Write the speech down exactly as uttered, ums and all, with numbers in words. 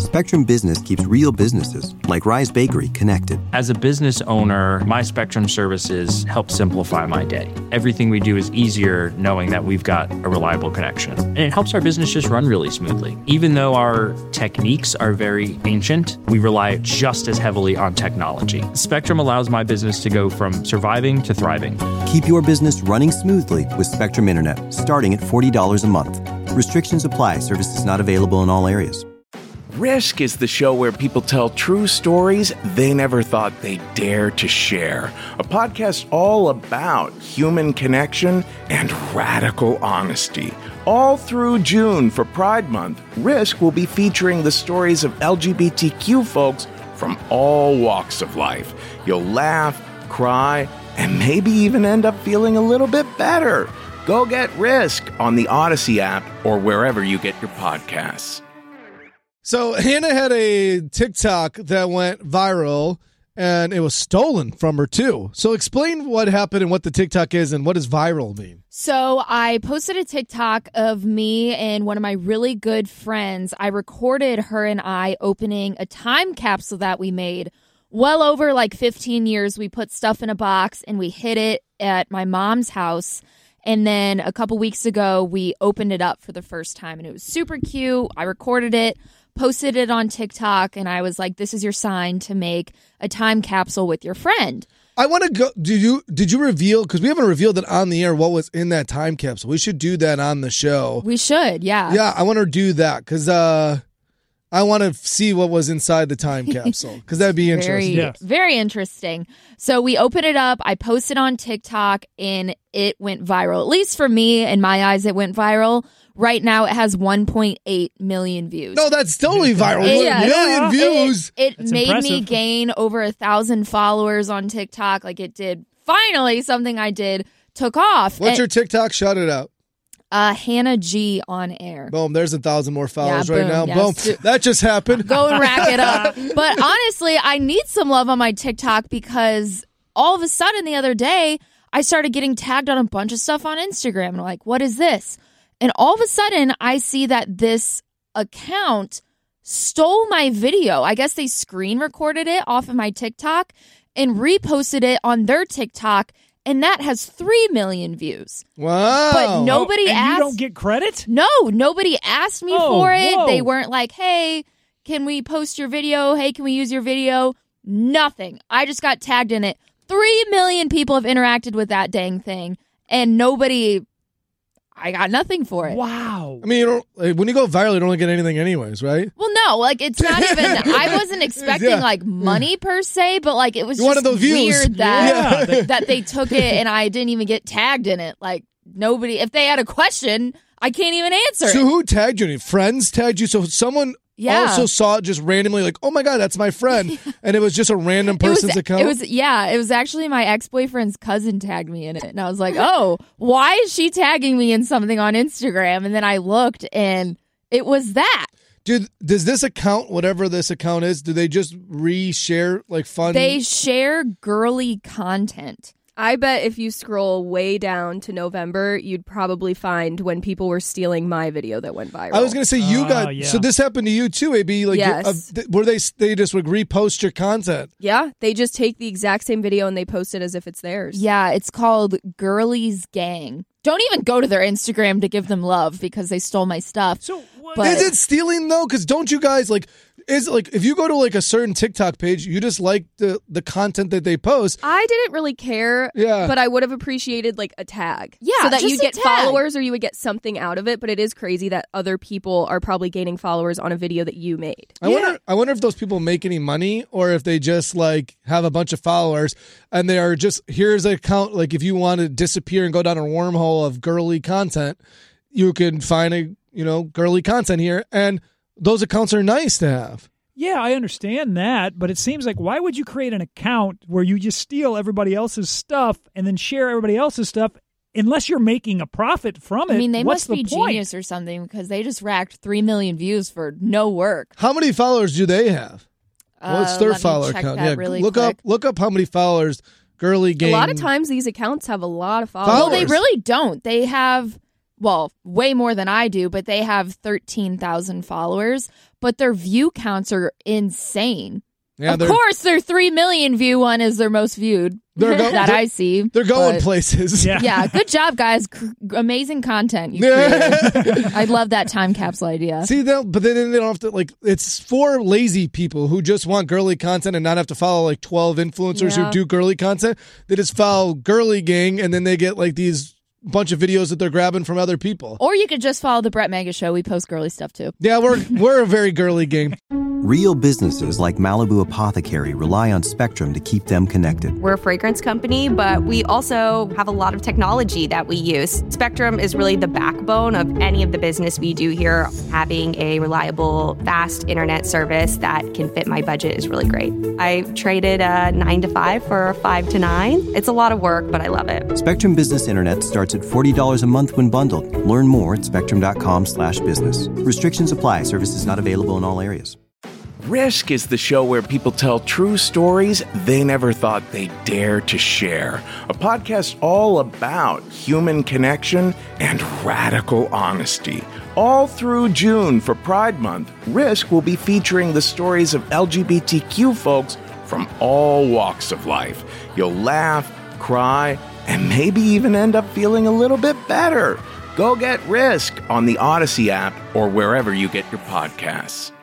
Spectrum Business keeps real businesses, like Rise Bakery, connected. As a business owner, my Spectrum services help simplify my day. Everything we do is easier knowing that we've got a reliable connection. And it helps our business just run really smoothly. Even though our techniques are very ancient, we rely just as heavily on technology. Spectrum allows my business to go from surviving to thriving. Keep your business running smoothly with Spectrum Internet, starting at forty dollars a month. Restrictions apply. Services not available in all areas. Risk is the show where people tell true stories they never thought they'd dare to share. A podcast all about human connection and radical honesty. All through June for Pride Month, Risk will be featuring the stories of L G B T Q folks from all walks of life. You'll laugh, cry, and maybe even end up feeling a little bit better. Go get Risk on the Odyssey app or wherever you get your podcasts. So Hannah had a TikTok that went viral, and it was stolen from her, too. So explain what happened and what the TikTok is and what does viral mean? So I posted a TikTok of me and one of my really good friends. I recorded her and I opening a time capsule that we made well over like fifteen years. We put stuff in a box and we hid it at my mom's house. And then a couple weeks ago, we opened it up for the first time, and it was super cute. I recorded it, posted it on TikTok, and I was like, this is your sign to make a time capsule with your friend. I want to go. Did you did you reveal, because we haven't revealed it on the air, what was in that time capsule? We should do that on the show. We should, yeah. Yeah, I want to do that because uh, I want to see what was inside the time capsule because that'd be interesting. Very, yes. very interesting. So we opened it up. I posted on TikTok, and it went viral. At least for me, in my eyes, it went viral. Right now, it has one point eight million views. No, that's totally viral. It, yeah, million views. It, it that's made impressive. me gain over a thousand followers on TikTok. Like it did. Finally, something I did took off. What's and, your TikTok? Shout it out. Uh, Hannah G on air. Boom, there's a thousand more followers Yeah, right boom, now. yes. Boom, that just happened. Go and rack it up. But honestly, I need some love on my TikTok because all of a sudden the other day, I started getting tagged on a bunch of stuff on Instagram. And I'm like, what is this? And all of a sudden, I see that this account stole my video. I guess they screen recorded it off of my TikTok and reposted it on their TikTok. And that has three million views. Wow. But nobody oh, and asked. you don't get credit? No, nobody asked me Oh, for it. whoa. They weren't like, hey, can we post your video? Hey, can we use your video? Nothing. I just got tagged in it. Three million people have interacted with that dang thing. And nobody, I got nothing for it. Wow. I mean, you don't, like, when you go viral, you don't get anything anyways, right? Well, no, like it's not even, I wasn't expecting Yeah. like money per se, but like it was You just wanted those views. weird that, Yeah. that they took it and I didn't even get tagged in it. Like nobody, if they had a question, I can't even answer So it. who tagged you? Any friends tagged you? So someone Yeah. also saw it just randomly, like, oh my God, that's my friend. And it was just a random person's it was, account? It was yeah, it was actually my ex-boyfriend's cousin tagged me in it. And I was like, oh, why is she tagging me in something on Instagram? And then I looked and it was that. Dude, does this account, whatever this account is, do they just re-share like fun? They share girly content. I bet if you scroll way down to November, you'd probably find when people were stealing my video that went viral. I was gonna say you Oh, got yeah. so this happened to you too, A B. Like, Yes. uh, th- where they they just would repost your content. Yeah, they just take the exact same video and they post it as if it's theirs. Yeah, it's called Girlies Gang. Don't even go to their Instagram to give them love because they stole my stuff. So what? But- Is it stealing though? Because don't you guys like? Is it like if you go to like a certain TikTok page, you just like the the content that they post? I didn't really care, Yeah. but I would have appreciated like a tag. Yeah, so that just you'd a get tag. followers or you would get something out of it, but it is crazy that other people are probably gaining followers on a video that you made. I wonder. I wonder if those people make any money, or if they just like have a bunch of followers and they are just here's an account. Like if you want to disappear and go down a wormhole of girly content, you can find a you know girly content here, and those accounts are nice to have. Yeah, I understand that, but it seems like why would you create an account where you just steal everybody else's stuff and then share everybody else's stuff unless you're making a profit from it? I mean, they What's must be the point? genius or something because they just racked three million views for no work. How many followers do they have? What's Uh, their let me follower check count? that Yeah, really look quick. up look up how many followers Girly Gang. A lot of times these accounts have a lot of followers. Well, they Followers. really don't. They have well, way more than I do, but they have thirteen thousand followers, but their view counts are insane. Yeah, of course, their three million view one is their most viewed They're go- that they're- I see. They're going but- places. Yeah. Yeah, good job, guys. C- amazing content you created. I love that time capsule idea. See, they'll, but then they don't have to, like, it's for lazy people who just want girly content and not have to follow, like, twelve influencers Yeah. who do girly content. They just follow Girly Gang, and then they get, like, these bunch of videos that they're grabbing from other people. Or you could just follow the Brett Mega Show. We post girly stuff, too. Yeah, we're we're a very girly gang. Real businesses like Malibu Apothecary rely on Spectrum to keep them connected. We're a fragrance company, but we also have a lot of technology that we use. Spectrum is really the backbone of any of the business we do here. Having a reliable, fast internet service that can fit my budget is really great. I traded a nine to five for a five to nine. It's a lot of work, but I love it. Spectrum Business Internet starts at forty dollars a month when bundled. Learn more at spectrum.com slash business. Restrictions apply. Services not available in all areas. Risk is the show where people tell true stories they never thought they'd dare to share. A podcast all about human connection and radical honesty. All through June for Pride Month, Risk will be featuring the stories of L G B T Q folks from all walks of life. You'll laugh, cry, and maybe even end up feeling a little bit better. Go get Risk on the Odyssey app or wherever you get your podcasts.